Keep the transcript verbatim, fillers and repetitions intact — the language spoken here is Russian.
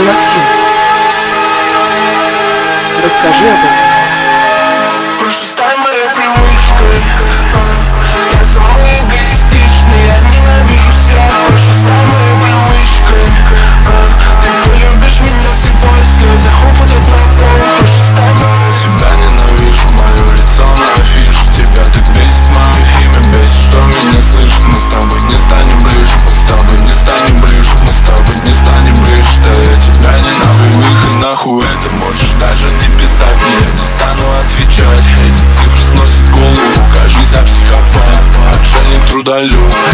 Максим, расскажи об этом. Прошу, стань моей привычкой. Я самый эгоистичный, я ненавижу всех. Прошу, стань моей привычкой. Ты полюбишь меня всего, и слезы упадут на пол. Прошу, стань моей. Тебя ненавижу, мое лицо на афише. Тебя так бесит, мое имя бесит, что меня слышит. Мы с тобой не станем ближе, мы с тобой не станем ближе, мы с тобой не станем ближе. Да я тебя ненавижу, и нахуй это можешь даже не писать. Я не стану отвечать, эти цифры сносят голову. Кажись, я психопат, отшельник трудолюб.